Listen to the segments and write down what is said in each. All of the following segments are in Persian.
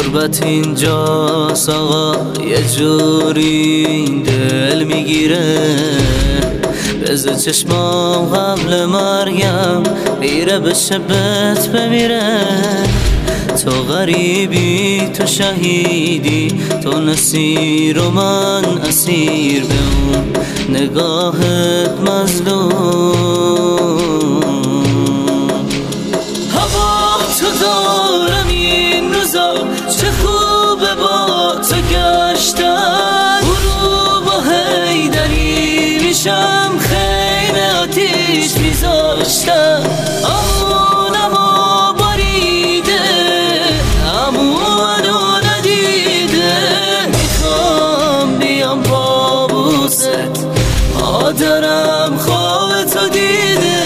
غربت اینجاست آقا، یه جوری دل میگیره. بزه چشمام قبل مرگم میره به شبت بمیره. تو غریبی تو شهیدی، تو نسیر و من اسیر، به اون نگاهت مظلوم. هوا تو دارم این روزا، چه خوبه با تو گشتن. برو با حیدری میشم خیمه آتیش میذاشتم. آمونم و باریده، امونو ندیده. میخوام بیام بابوست، مادرم خواب تو دیده.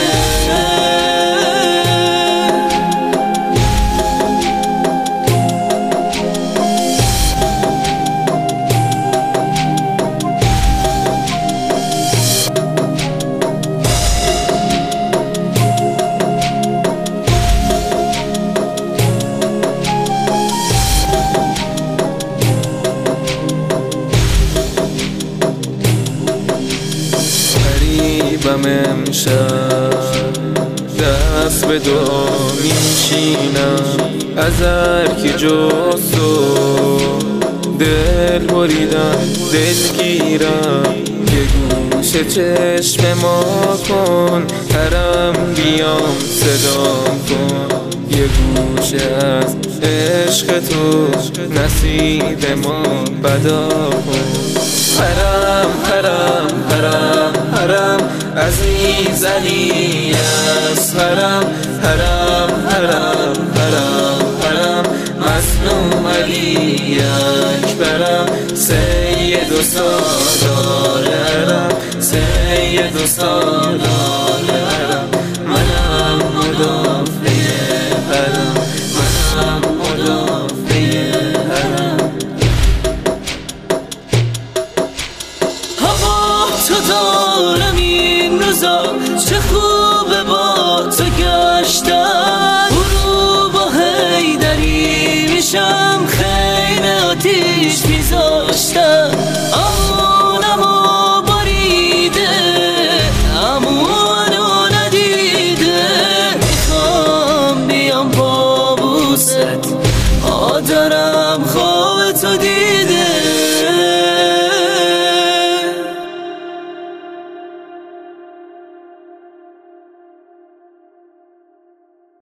غریبم امشب، دست به دو میشینم. از هرکی جز تو دل بریدم، دلگیرم. یه گوشه چشم ما کن، حرم بیام صدام کن. یه گوشه از عشق تو نصیب ما بدا کن. حرم حرم حرم حرم عزیز علی است. حرم حرم حرم حرم حرم مظلوم علی اکبرم. سید و سالار حرم، سید و سالار حرم. منم مدافع حرم، منم مدافع حرم. تو دارم این روزا، چه خوبه با تو گشتن. برو با حیدری میشم خیمه آتیش میذاشتم. آمونم و باریده، امونو ندیده. میخوام بیام بابوست، مادرم خواب تو دیده.